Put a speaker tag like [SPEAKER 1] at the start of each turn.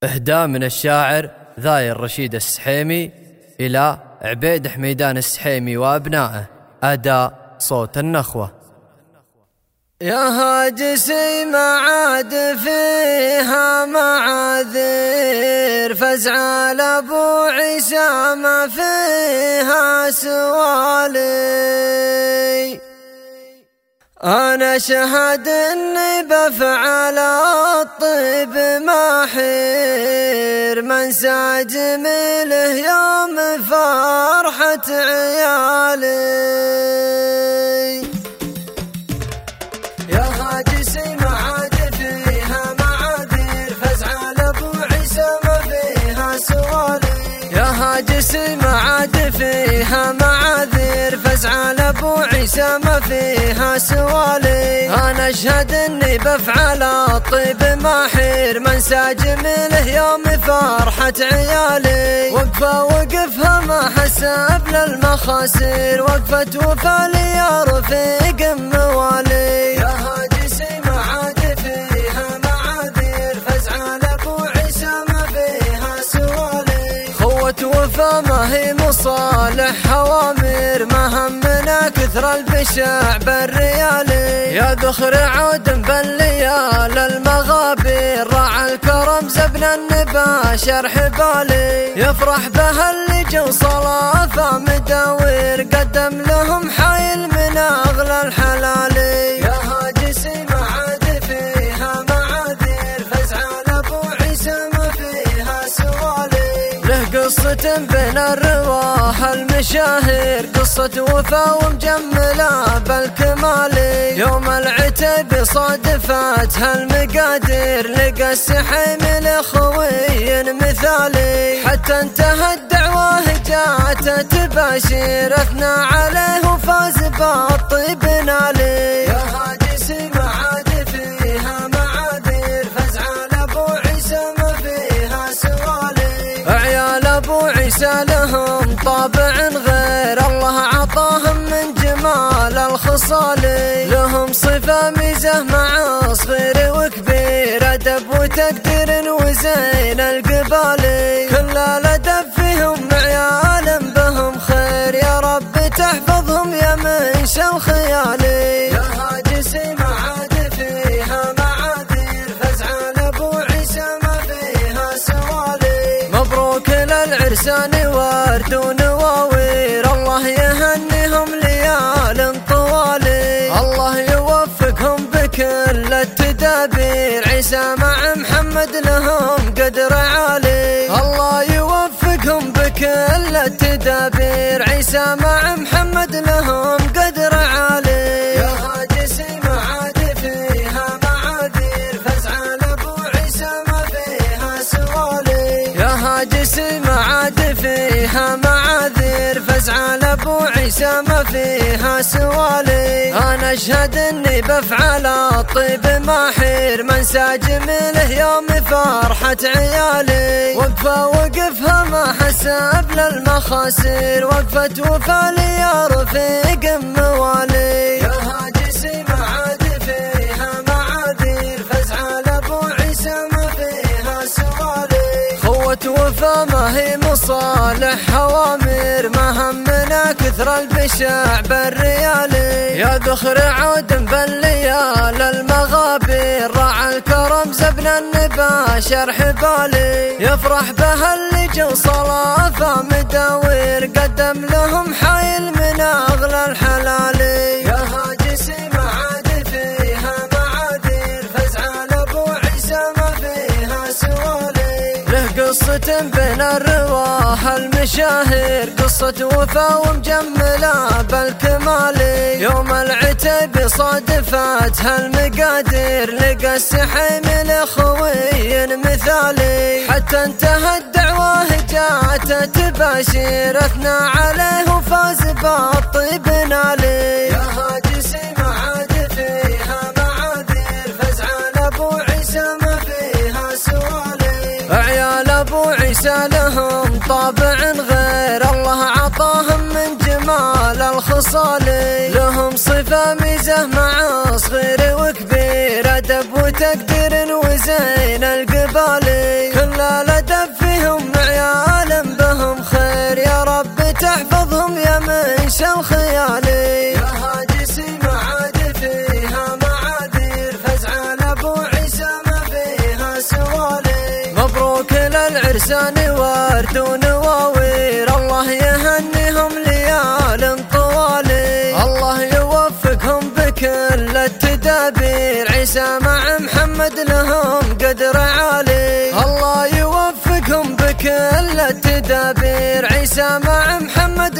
[SPEAKER 1] إهداء من الشاعر ذاير رشيد السحيمي إلى عبيد حميدان السحيمي وأبنائه. أداء صوت النخوة.
[SPEAKER 2] يا هاجسي ما عاد فيها معاذير، فازعل أبو عيسى ما فيها سوالي. أنا شهد إني بفعل الطيب محير، منسى جميله يوم فرحة عيالي. يا هاجسي ما عاد فيها معاذير، فازعل أبو عيسى ما فيها سوالي. يا هاجسي ما عاد فيها معاذير، فازعل أبو عيسى ما فيها سوالي. أنا أشهد إني بفعل الطيب محير، منسى جميله يوم فرحة عيالي. وقفها ما حسب للمخاسر، وقفة وفا لي يا رفيق موالي. يا هاجسي ما عاد فيها معاذير، فازعل أبو عيسى ما فيها سوالي. خوة وفا ما هي مصالح هوامر، ما همنا كثر البشع بالريالي. يا ذخر عود بالليال المغابر، راعى الكرم زبن النبا شرح بالي. يفرح بها اللي جو صلافة مداوير، قدم لهم حايل من أغلى الحلالي. يا هاجسي ما عاد فيها معاذير، فازعل أبو عيسى ما فيها سوالي. له قصة بين الرواح المشاهير، قصة وفا ومجملة بالكمالي. يوم العتب صادفتها المقادير، لقى السحيم الأخوي مثالي. حتى انتهت دعواه جاءت تباشير، أثنى عليه وفاز بالطيب نالي. يا هاجسي ما عاد فيها معاذير، فازعل أبو عيسى ما فيها سوالي. عيال أبو عيسى لهم طابع غير، الله عطاهم من جمال الخصالي. لهم صفة ميزة مع صغير وكبير، أدب وتقدير وزين القبالي. كل الأدب فيهم عيال بهم خير، يا رب تحفظهم يا منشا وخيالي. يا هاجسي ما عاد فيها معاذير، فازعل أبو عيسى ما فيها سوالي. مبروك للعرسان ورد ونواوير، الله يهنيهم ليال طوالي. الله يوفقهم بكل التدابير، عيسى مع محمد لهم قدر عالي. الله يوفقهم بكل التدابير، عيسى مع محمد لهم قدر عالي. يا هاجسي ما عاد فيها معاذير، فازعل أبو عيسى ما فيها سوالي. يا هاجسي ما عاد فيها معاذير، فازعل أبو عيسى ما فيها سوالي. أنا أشهد إني بفعل الطيب محير، منسى جميله يوم فرحة عيالي. وقفها ما حسب للمخاسر، وقفة وفا لي يا رفيق موالي. يا هاجسي ما عاد فيها معاذير، فازعل أبو عيسى ما فيها سوالي. خوة وفا ما هي مصالح هوامر، ما همنا كثر البشع بالريالي. يا ذخر عود بالليال المغابر، راعى الكرم زبن النبا شرح بالي. يفرح بها اللي جو صلافة مداوير، قدم لهم حايل من أغلى الحلالي. يا هاجسي ما عاد فيها معاذير، فازعل أبو عيسى ما فيها سوالي. له قصة بين الرواح المشاهير، قصة وفا ومجملة بالكمالي. يوم العتب صادفتها المقادير، لقى السحيم الأخوي مثالي. حتى انتهت دعواه جاءت تباشير، أثنى عليه وفاز بالطيب نالي. يا هاجسي ما عاد فيها معاذير، فازعل أبو عيسى ما فيها سوالي. عيال أبو عيسى لهم طابع غير، الله عطاهم من جمال الخصالي. لهم صفة ميزة مع صغير وكبير، أدب وتقدير وزين القبالي. كل الأدب فيهم عيال بهم خير، يا رب تحفظهم يا منشا الخيالي. يا هاجسي معاد فيها معاذير، فزعة لأبو عيسى ما فيها سوالي. مبروك للعرسان ورد ونواوير، الله يهنيهم ليال طوالي. الله يوفقهم بكل التدابير، عيسى مع محمد لهم قدر عالي. الله يوفقهم بكل التدابير، عيسى مع محمد